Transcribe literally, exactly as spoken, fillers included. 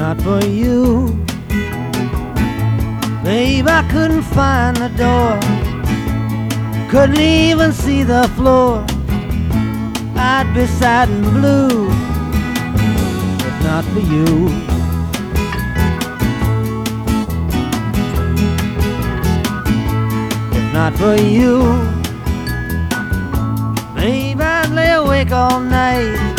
not for you, babe, I couldn't find the door, couldn't even see the floor. I'd be sad and blue, but not for you. If not for you, babe, I'd lay awake all night